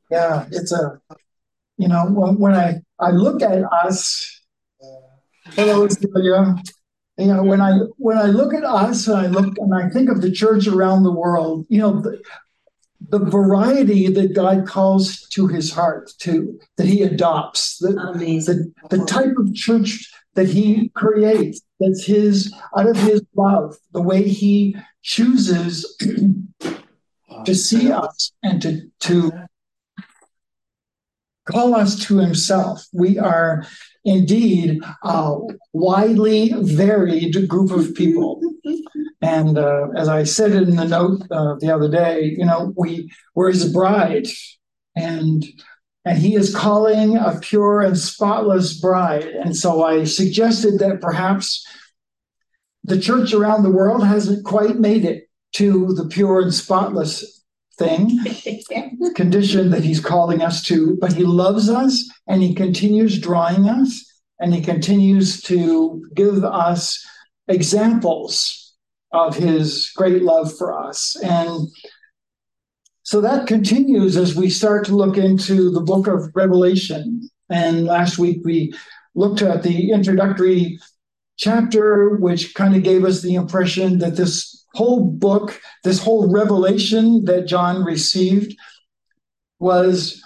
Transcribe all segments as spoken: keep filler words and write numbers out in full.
Yeah, it's a, you know, when, when I, I look at us, hello, Celia. You know, when I when I look at us and I look and I think of the church around the world, you know, the, the variety that God calls to his heart, to that he adopts, the, the, the type of church that he creates, that's his out of his love, the way he chooses to see us and to, to call us to himself. We are indeed a widely varied group of people. And uh, as I said in the note uh, the other day, you know, we we're his bride, and and he is calling a pure and spotless bride. And so I suggested that perhaps the church around the world hasn't quite made it to the pure and spotless thing, condition that he's calling us to, but he loves us and he continues drawing us and he continues to give us examples of his great love for us. And so that continues as we start to look into the book of Revelation. And last week we looked at the introductory chapter, which kind of gave us the impression that this whole book, this whole revelation that John received was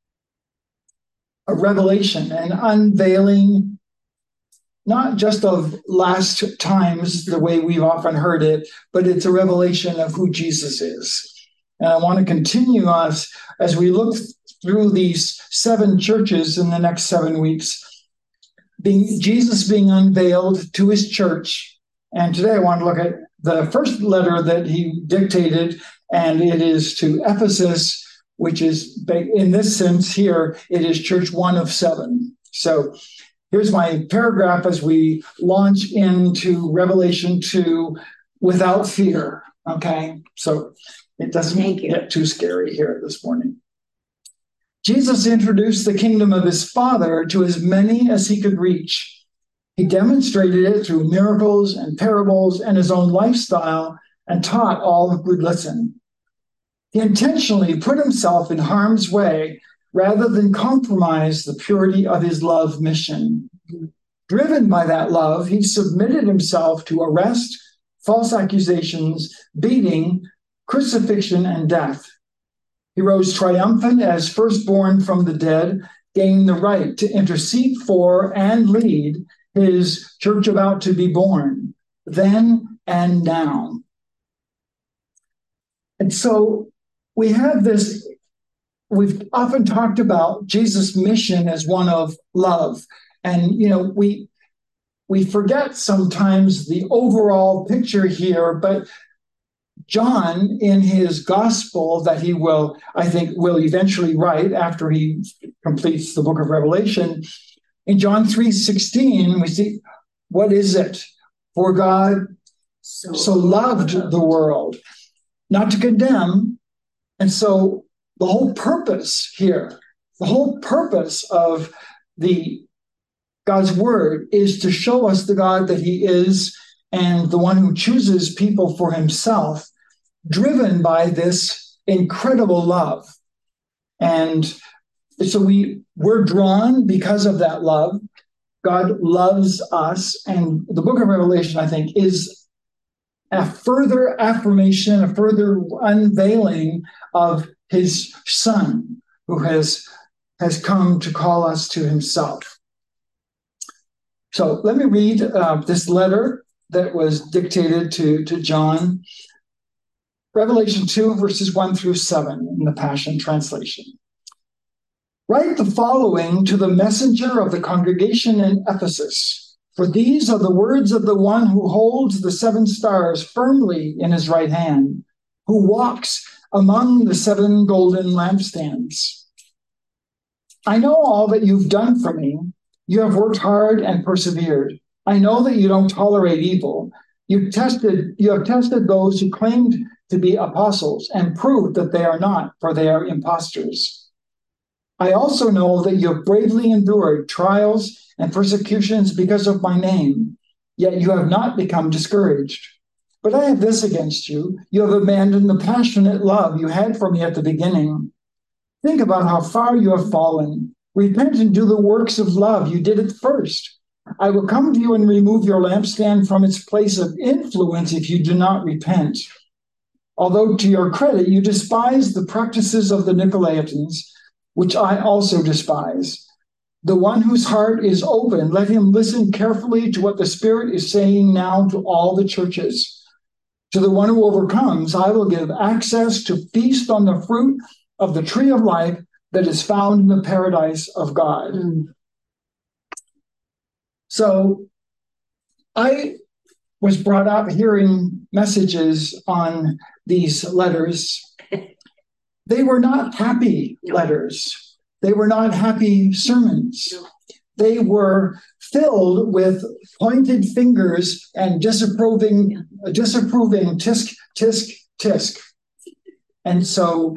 a revelation, an unveiling, not just of last times, the way we've often heard it, but it's a revelation of who Jesus is. And I want to continue us as we look through these seven churches in the next seven weeks, being Jesus being unveiled to his church. And today I want to look at the first letter that he dictated, and it is to Ephesus, which is, in this sense here, it is church one of seven. So here's my paragraph as we launch into Revelation two without fear, okay? So it doesn't get too scary here this morning. Jesus introduced the kingdom of his Father to as many as he could reach. He demonstrated it through miracles and parables and his own lifestyle and taught all who would listen. He intentionally put himself in harm's way rather than compromise the purity of his love mission. Driven by that love, he submitted himself to arrest, false accusations, beating, crucifixion, and death. He rose triumphant as firstborn from the dead, gaining the right to intercede for and lead his church about to be born, then and now. And so we have this, we've often talked about Jesus' mission as one of love. And, you know, we we forget sometimes the overall picture here, but John, in his gospel that he will, I think, will eventually write after he completes the book of Revelation, in John three sixteen, we see, what is it? For God so, so loved the world, not to condemn. And so the whole purpose here, the whole purpose of the God's word is to show us the God that he is and the one who chooses people for himself, driven by this incredible love. And so we, we're drawn because of that love. God loves us. And the book of Revelation, I think, is a further affirmation, a further unveiling of his Son, who has, has come to call us to himself. So let me read uh, this letter that was dictated to, to John. Revelation two, verses one through seven in the Passion Translation. Write the following to the messenger of the congregation in Ephesus, for these are the words of the one who holds the seven stars firmly in his right hand, who walks among the seven golden lampstands. I know all that you've done for me. You have worked hard and persevered. I know that you don't tolerate evil. You tested, you have tested those who claimed to be apostles and proved that they are not, for they are impostors. I also know that you have bravely endured trials and persecutions because of my name, yet you have not become discouraged. But I have this against you. You have abandoned the passionate love you had for me at the beginning. Think about how far you have fallen. Repent and do the works of love. You did it first. I will come to you and remove your lampstand from its place of influence if you do not repent. Although to your credit, you despise the practices of the Nicolaitans, which I also despise. The one whose heart is open, let him listen carefully to what the Spirit is saying now to all the churches. To the one who overcomes, I will give access to feast on the fruit of the tree of life that is found in the paradise of God. Mm. So I was brought up hearing messages on these letters. They were not happy letters. They were not happy sermons. They were filled with pointed fingers and disapproving, disapproving tisk, tisk, tisk. And so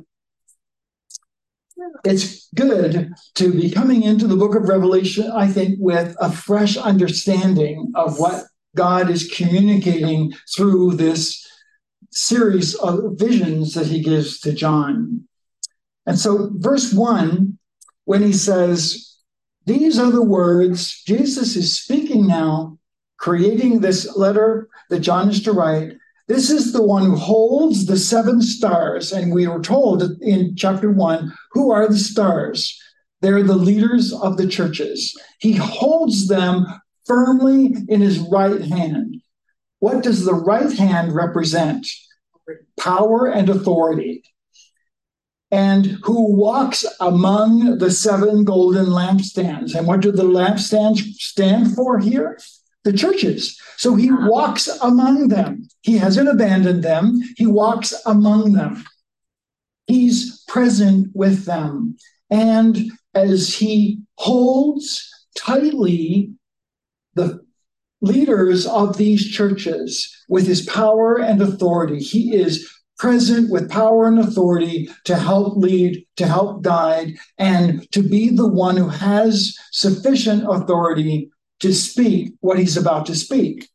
it's good to be coming into the book of Revelation, I think, with a fresh understanding of what God is communicating through this series of visions that he gives to John. And so verse one, when he says, these are the words, Jesus is speaking now, creating this letter that John is to write. This is the one who holds the seven stars. And we were told in chapter one, who are the stars? They're the leaders of the churches. He holds them firmly in his right hand. What does the right hand represent? Power and authority. And who walks among the seven golden lampstands. And what do the lampstands stand for here? The churches. So he walks among them. He hasn't abandoned them. He walks among them. He's present with them. And as he holds tightly the leaders of these churches with his power and authority, he is present with power and authority to help lead, to help guide, and to be the one who has sufficient authority to speak what he's about to speak.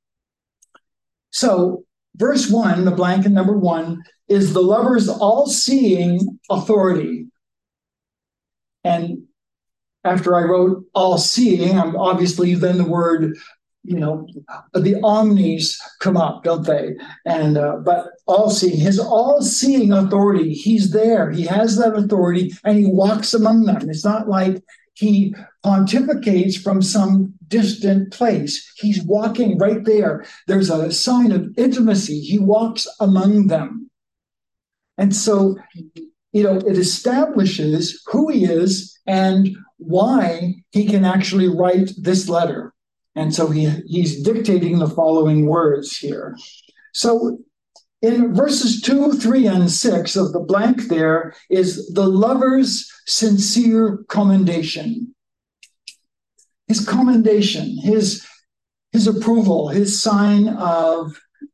So verse one, the blanket number one, is the lover's all-seeing authority. And after I wrote all-seeing, I'm obviously then the word, you know, the omnis come up, don't they? And uh, but all-seeing, his all-seeing authority, he's there. He has that authority, and he walks among them. It's not like he pontificates from some distant place. He's walking right there. There's a sign of intimacy. He walks among them. And so, you know, it establishes who he is and why he can actually write this letter. And so he, he's dictating the following words here. So in verses two, three, and six of the blank there is the lover's sincere commendation. His commendation, his, his approval, his sign of,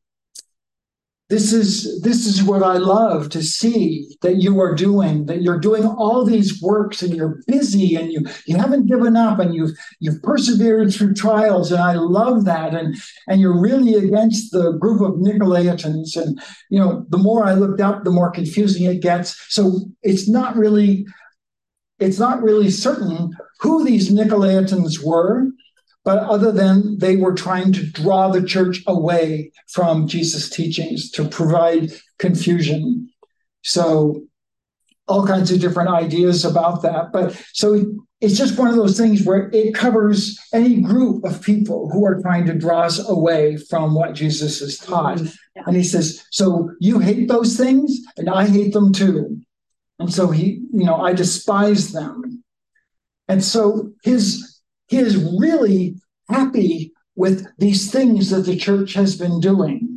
this is, this is what I love to see that you are doing, that you're doing all these works and you're busy and you, you haven't given up and you've, you've persevered through trials. And I love that. And, and you're really against the group of Nicolaitans. And, you know, the more I looked up, the more confusing it gets. So it's not really, it's not really certain who these Nicolaitans were, but other than they were trying to draw the church away from Jesus' teachings to provide confusion. So all kinds of different ideas about that. But so it's just one of those things where it covers any group of people who are trying to draw us away from what Jesus has taught. Yeah. And he says, so you hate those things and I hate them too. And so he, you know, I despise them. And so his He is really happy with these things that the church has been doing.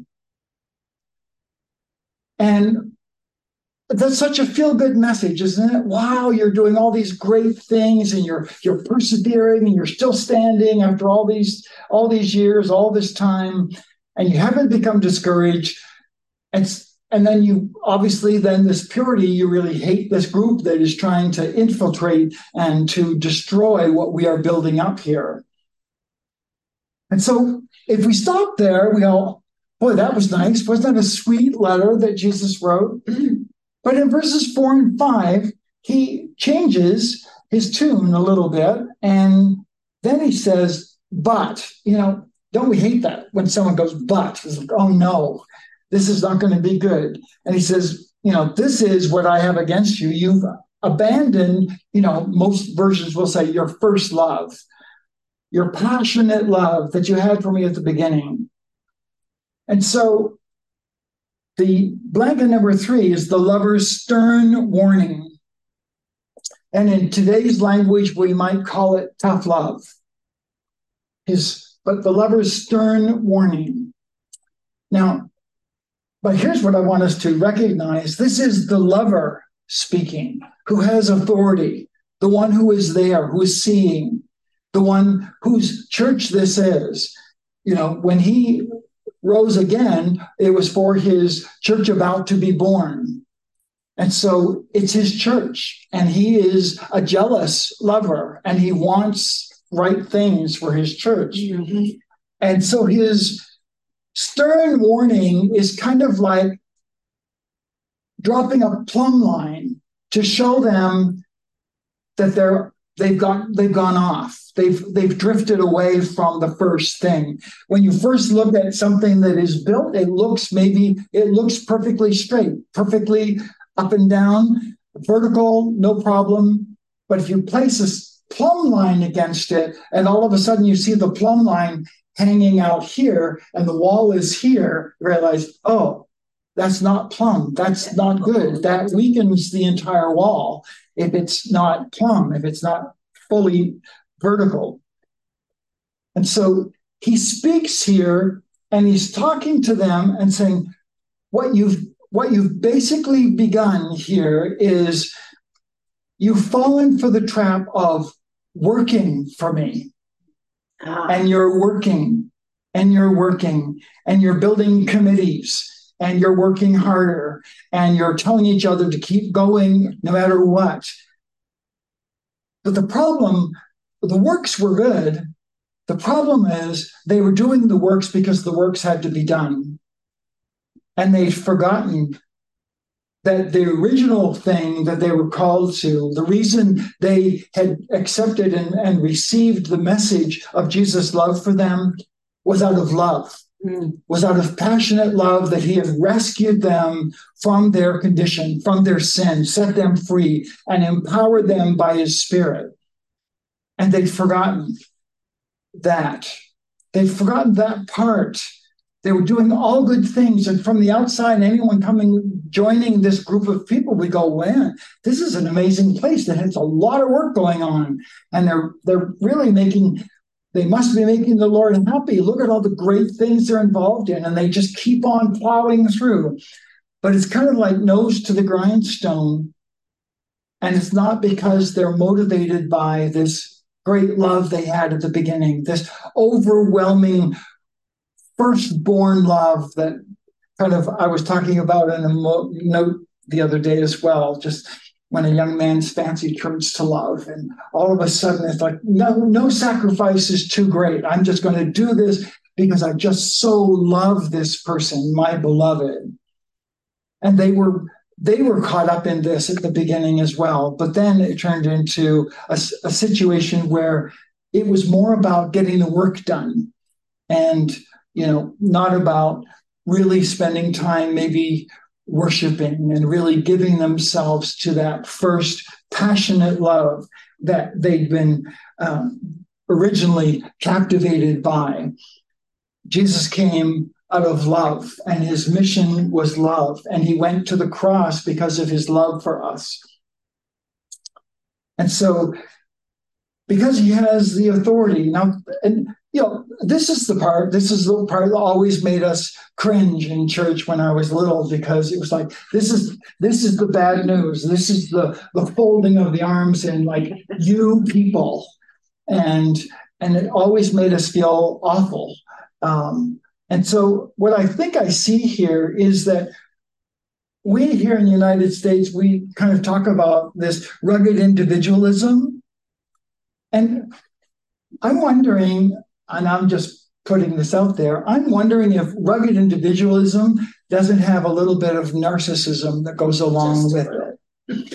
And that's such a feel-good message, isn't it? Wow, you're doing all these great things and you're you're persevering and you're still standing after all these all these years, all this time, and you haven't become discouraged. And And then you, obviously, then this purity, you really hate this group that is trying to infiltrate and to destroy what we are building up here. And so if we stop there, we go, boy, that was nice. Wasn't that a sweet letter that Jesus wrote? But in verses four and five, he changes his tune a little bit, and then he says, but, you know, don't we hate that when someone goes, but? It's like, oh no, this is not going to be good. And he says, you know, this is what I have against you. You've abandoned, you know, most versions will say your first love, your passionate love that you had for me at the beginning. And so the blanket number three is the lover's stern warning. And in today's language, we might call it tough love. His, but the lover's stern warning. Now, but here's what I want us to recognize. This is the lover speaking, who has authority, the one who is there, who is seeing, the one whose church this is. You know, when he rose again, it was for his church about to be born. And so it's his church, and he is a jealous lover, and he wants right things for his church. Mm-hmm. And so his stern warning is kind of like dropping a plumb line to show them that they're they've got they've gone off. They've they've drifted away from the first thing. When you first look at something that is built, it looks maybe it looks perfectly straight, perfectly up and down, vertical, no problem. But if you place a plumb line against it, and all of a sudden you see the plumb line hanging out here, and the wall is here, you realize, oh, that's not plumb. That's not good. That weakens the entire wall if it's not plumb, if it's not fully vertical. And so he speaks here, and he's talking to them and saying, what you've what you've basically begun here is you've fallen for the trap of working for me. Ah. And you're working, and you're working, and you're building committees, and you're working harder, and you're telling each other to keep going no matter what. But the problem, the works were good. The problem is they were doing the works because the works had to be done. And they'd forgotten that the original thing that they were called to, the reason they had accepted and, and received the message of Jesus' love for them was out of love, mm. was out of passionate love that he had rescued them from their condition, from their sin, set them free, and empowered them by his Spirit. And they'd forgotten that. They'd forgotten that part. They were doing all good things. And from the outside, anyone coming, joining this group of people, we go, man, this is an amazing place that has a lot of work going on. And they're they're really making, they must be making the Lord happy. Look at all the great things they're involved in. And they just keep on plowing through. But it's kind of like nose to the grindstone. And it's not because they're motivated by this great love they had at the beginning, this overwhelming firstborn love that kind of I was talking about in a mo- note the other day as well, just when a young man's fancy turns to love. And all of a sudden it's like, no, no sacrifice is too great. I'm just going to do this because I just so love this person, my beloved. And they were they were caught up in this at the beginning as well. But then it turned into a, a situation where it was more about getting the work done. And you know, not about really spending time maybe worshiping and really giving themselves to that first passionate love that they'd been um, originally captivated by. Jesus came out of love, and his mission was love, and he went to the cross because of his love for us. And so, because he has the authority now, and you know, this is the part, this is the part that always made us cringe in church when I was little, because it was like, this is this is the bad news. This is the, the folding of the arms and like, you people. And and it always made us feel awful. Um, and so what I think I see here is that we here in the United States, we kind of talk about this rugged individualism. And I'm wondering, and I'm just putting this out there, I'm wondering if rugged individualism doesn't have a little bit of narcissism that goes along just with it.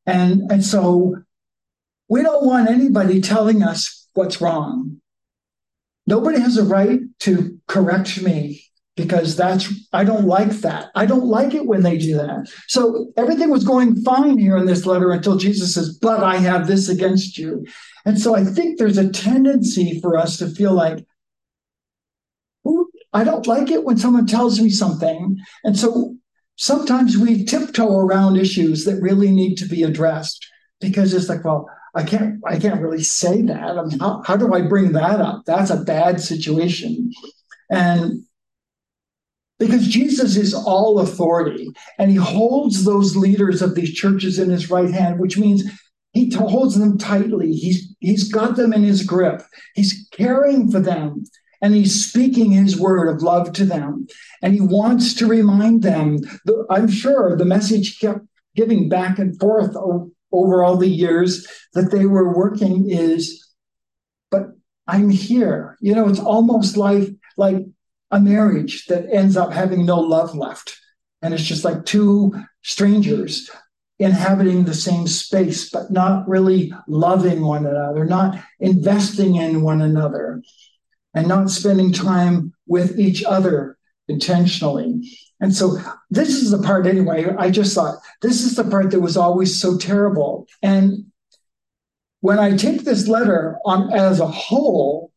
And, and so we don't want anybody telling us what's wrong. Nobody has a right to correct me because that's, I don't like that. I don't like it when they do that. So everything was going fine here in this letter until Jesus says, but I have this against you. And so I think there's a tendency for us to feel like, ooh, I don't like it when someone tells me something. And so sometimes we tiptoe around issues that really need to be addressed because it's like, well, I can't, I can't really say that. I mean, how, how do I bring that up? That's a bad situation. And because Jesus is all authority and he holds those leaders of these churches in his right hand, which means he t- holds them tightly. He's, he's got them in his grip. He's caring for them and he's speaking his word of love to them. And he wants to remind them, the, I'm sure the message kept giving back and forth over, over all the years that they were working is, but I'm here. You know, it's almost like, like a marriage that ends up having no love left. And it's just like two strangers inhabiting the same space, but not really loving one another, not investing in one another, and not spending time with each other intentionally. And so this is the part, anyway, I just thought, this is the part that was always so terrible. And when I take this letter on as a whole,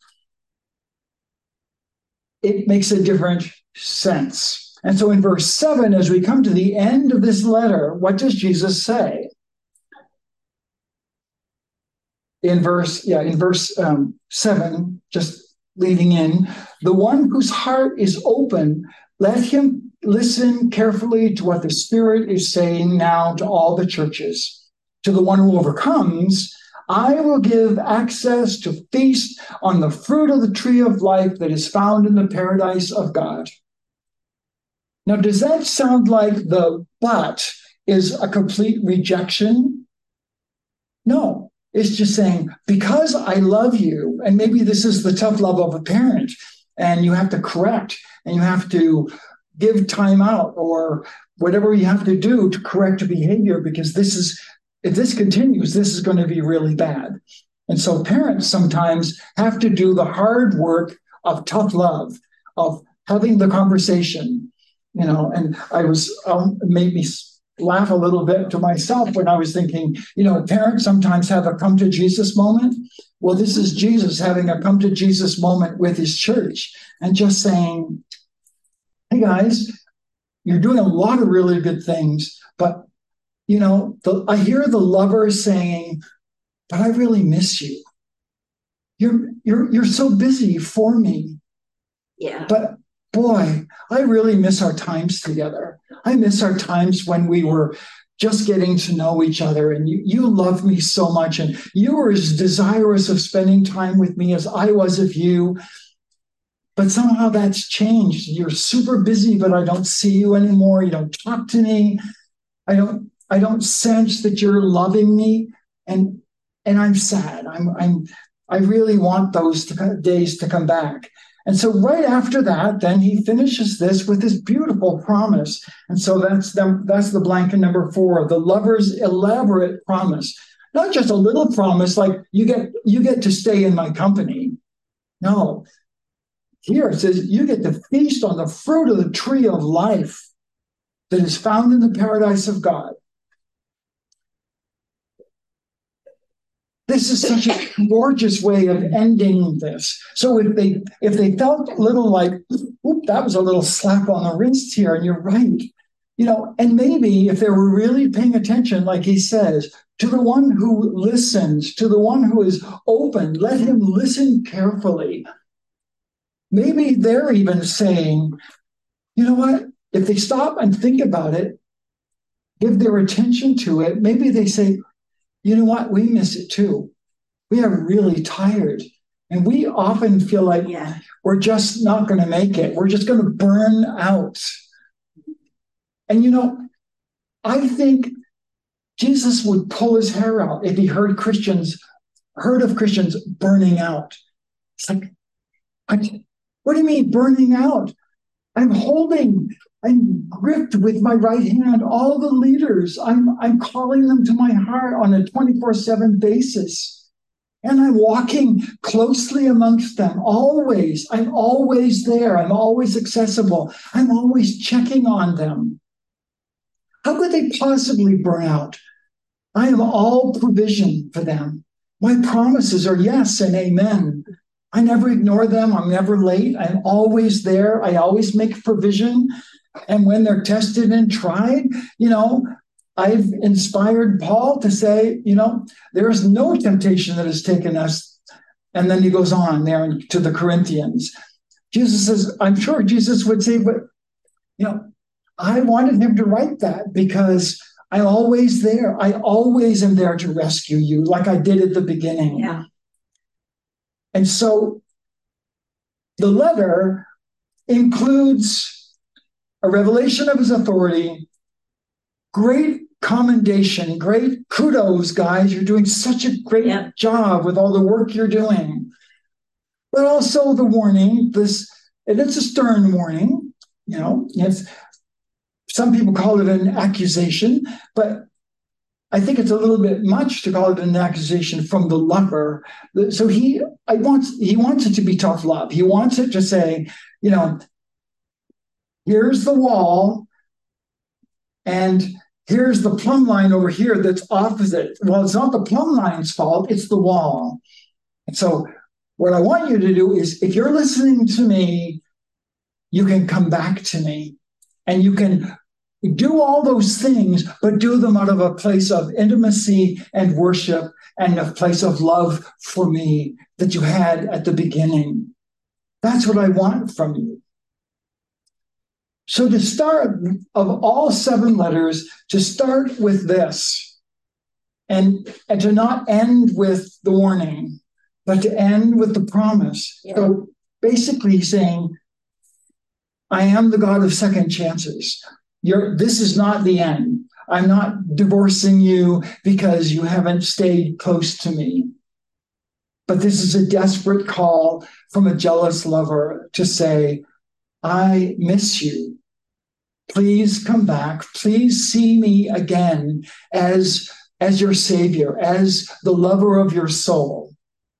it makes a different sense. And so in verse seven, as we come to the end of this letter, what does Jesus say? In verse, yeah, in verse um, seven, just leading in, the one whose heart is open, let him listen carefully to what the Spirit is saying now to all the churches. To the one who overcomes, I will give access to feast on the fruit of the tree of life that is found in the paradise of God. Now, does that sound like the but is a complete rejection? No, it's just saying, because I love you, and maybe this is the tough love of a parent, and you have to correct, and you have to give time out or whatever you have to do to correct your behavior, because this is, if this continues, this is going to be really bad. And so parents sometimes have to do the hard work of tough love, of having the conversation, you know, and I was, um, made me laugh a little bit to myself when I was thinking, you know, parents sometimes have a come to Jesus moment. Well, this is Jesus having a come to Jesus moment with his church and just saying, hey guys, you're doing a lot of really good things, but you know, the, I hear the lover saying, but I really miss you. You're you're you're so busy for me. Yeah. But boy, I really miss our times together. I miss our times when we were just getting to know each other and you, you loved me so much and you were as desirous of spending time with me as I was of you. But somehow that's changed. You're super busy, but I don't see you anymore. You don't talk to me. I don't I don't sense that you're loving me. And and I'm sad. I'm I'm I really want those to, days to come back. And so right after that, then he finishes this with this beautiful promise. And so that's the, that's the blanket number four, the lover's elaborate promise. Not just a little promise like you get you get to stay in my company. No. Here it says you get to feast on the fruit of the tree of life that is found in the paradise of God. This is such a gorgeous way of ending this. So if they if they felt a little like, oop, that was a little slap on the wrist here, and you're right. You know, and maybe if they were really paying attention, like he says, to the one who listens, to the one who is open, let him listen carefully. Maybe they're even saying, you know what? If they stop and think about it, give their attention to it, maybe they say, you know what? We miss it too. We are really tired. And we often feel like Yeah. we're just not going to make it. We're just going to burn out. And, you know, I think Jesus would pull his hair out if he heard Christians, heard of Christians burning out. It's like, I, what do you mean burning out? I'm holding, I'm gripped with my right hand. All the leaders, I'm, I'm calling them to my heart on a twenty-four seven basis. And I'm walking closely amongst them, always. I'm always there. I'm always accessible. I'm always checking on them. How could they possibly burn out? I am all provision for them. My promises are yes and amen. I never ignore them. I'm never late. I'm always there. I always make provision. And when they're tested and tried, you know, I've inspired Paul to say, you know, there is no temptation that has taken us. And then he goes on there to the Corinthians. Jesus says, I'm sure Jesus would say, but, you know, I wanted him to write that because I'm always there. I always am there to rescue you, like I did at the beginning. Yeah. And so the letter includes a revelation of his authority, great commendation, great kudos, guys. You're doing such a great yeah. job with all the work you're doing. But also the warning, this, and it's a stern warning, you know, it's, some people call it an accusation, but I think it's a little bit much to call it an accusation from the lover. So he, I want, he wants it to be tough love. He wants it to say, you know, here's the wall, and here's the plumb line over here that's opposite. Well, it's not the plumb line's fault, it's the wall. And so what I want you to do is, if you're listening to me, you can come back to me and you can do all those things, but do them out of a place of intimacy and worship and a place of love for me that you had at the beginning. That's what I want from you. So to start, of all seven letters, to start with this, and, and to not end with the warning, but to end with the promise. Yeah. So basically saying, I am the God of second chances. You're, this is not the end. I'm not divorcing you because you haven't stayed close to me. But this is a desperate call from a jealous lover to say, I miss you. Please come back. Please see me again as, as your Savior, as the lover of your soul.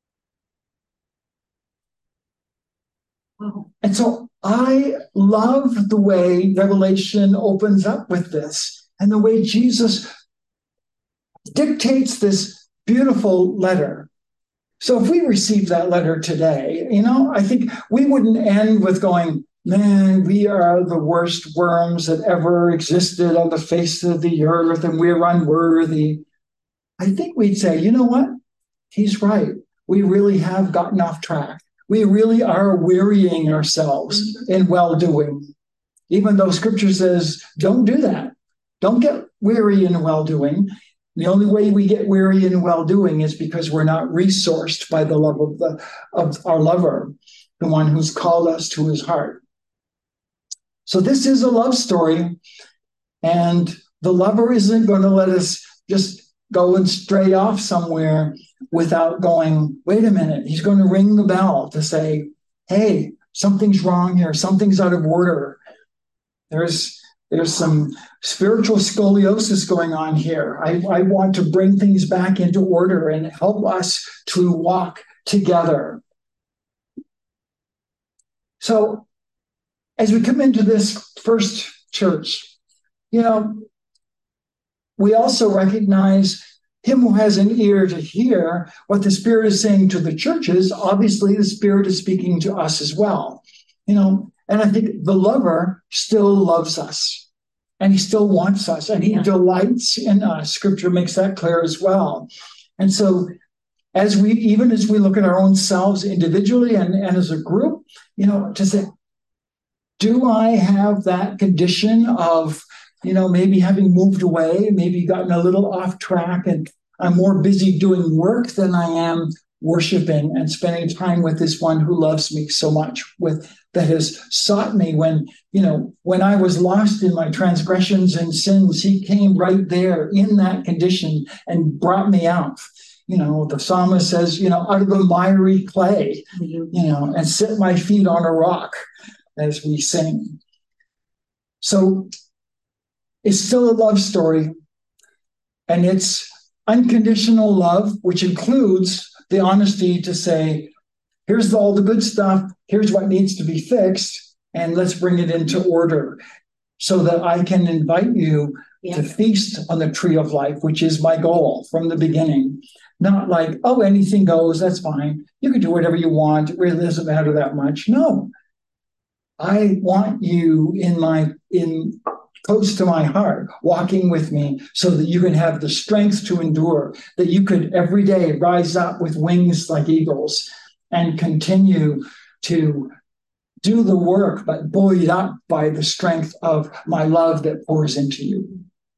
Wow. And so I love the way Revelation opens up with this and the way Jesus dictates this beautiful letter. So if we received that letter today, you know, I think we wouldn't end with going, man, we are the worst worms that ever existed on the face of the earth and we're unworthy. I think we'd say, you know what? He's right. We really have gotten off track. We really are wearying ourselves in well-doing, even though Scripture says, don't do that. Don't get weary in well-doing. The only way we get weary in well-doing is because we're not resourced by the love of, the, of our lover, the one who's called us to his heart. So this is a love story, and the lover isn't going to let us just go and stray off somewhere without going, wait a minute, he's going to ring the bell to say, hey, something's wrong here. Something's out of order. There's, there's some spiritual scoliosis going on here. I, I want to bring things back into order and help us to walk together. So as we come into this first church, you know, we also recognize him who has an ear to hear what the Spirit is saying to the churches. Obviously, the Spirit is speaking to us as well. You know, and I think the lover still loves us, and he still wants us, and he yeah. delights in us. Scripture makes that clear as well. And so as we, even as we look at our own selves individually and, and as a group, you know, to say, do I have that condition of, you know, maybe having moved away, maybe gotten a little off track, and I'm more busy doing work than I am worshiping and spending time with this one who loves me so much, with that has sought me when, you know, when I was lost in my transgressions and sins, he came right there in that condition and brought me out. You know, the psalmist says, you know, out of the miry clay, you know, and set my feet on a rock as we sing. So it's still a love story, and it's unconditional love, which includes the honesty to say, here's all the good stuff, here's what needs to be fixed, and let's bring it into order so that I can invite you yeah. to feast on the tree of life, which is my goal from the beginning. Not like, oh, anything goes, that's fine. You can do whatever you want. It really doesn't matter that much. No. I want you in my in close to my heart, walking with me so that you can have the strength to endure, that you could every day rise up with wings like eagles and continue to do the work, but buoyed up by the strength of my love that pours into you.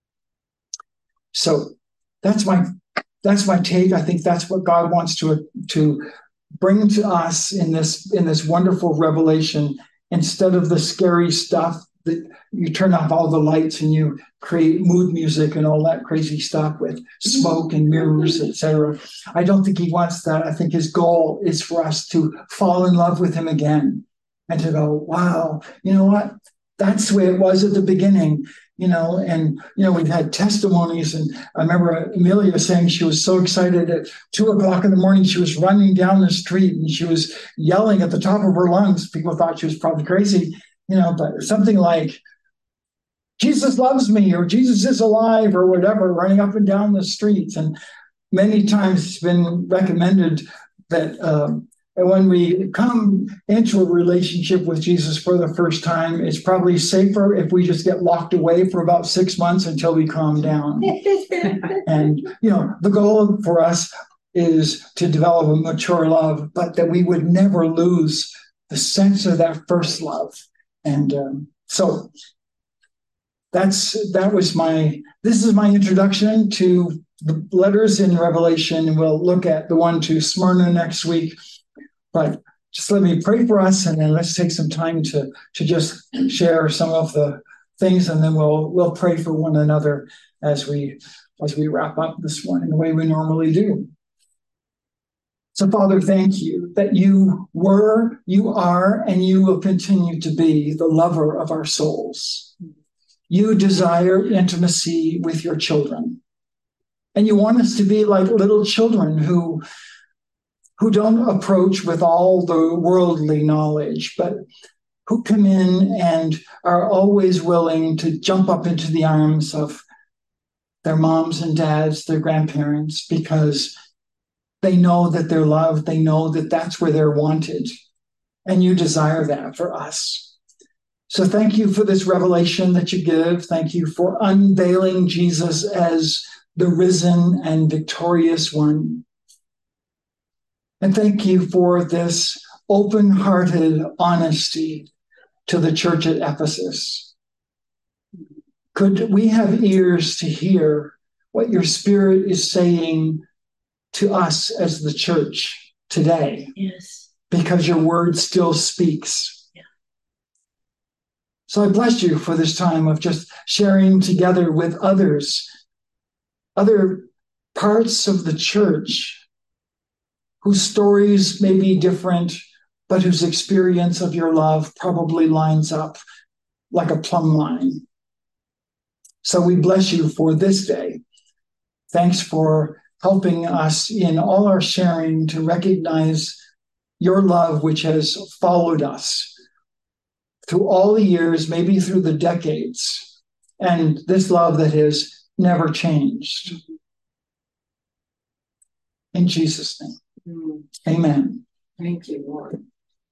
So that's my that's my take. I think that's what God wants to, to bring to us in this in this wonderful revelation. Instead of the scary stuff that you turn off all the lights and you create mood music and all that crazy stuff with smoke and mirrors, et cetera. I don't think he wants that. I think his goal is for us to fall in love with him again and to go, wow, you know what? That's the way it was at the beginning, you know, and, you know, we've had testimonies. And I remember Amelia saying she was so excited at two o'clock in the morning, she was running down the street and she was yelling at the top of her lungs. People thought she was probably crazy, you know, but something like, Jesus loves me, or Jesus is alive, or whatever, running up and down the streets. And many times it's been recommended that, um, and when we come into a relationship with Jesus for the first time, it's probably safer if we just get locked away for about six months until we calm down. And, you know, the goal for us is to develop a mature love, but that we would never lose the sense of that first love. And um, so that's that was my, this is my introduction to the letters in Revelation. And we'll look at the one to Smyrna next week. But just let me pray for us, and then let's take some time to, to just share some of the things, and then we'll we'll pray for one another as we as we wrap up this morning the way we normally do. So, Father, thank you that you were, you are, and you will continue to be the lover of our souls. You desire intimacy with your children, and you want us to be like little children who. who don't approach with all the worldly knowledge, but who come in and are always willing to jump up into the arms of their moms and dads, their grandparents, because they know that they're loved, they know that that's where they're wanted, and you desire that for us. So thank you for this revelation that you give. Thank you for unveiling Jesus as the risen and victorious one. And thank you for this open-hearted honesty to the church at Ephesus. Could we have ears to hear what your Spirit is saying to us as the church today? Yes. Because your word still speaks. Yeah. So I bless you for this time of just sharing together with others, other parts of the church, whose stories may be different, but whose experience of your love probably lines up like a plumb line. So we bless you for this day. Thanks for helping us in all our sharing to recognize your love, which has followed us through all the years, maybe through the decades, and this love that has never changed. In Jesus' name. Amen. Thank you, Lord.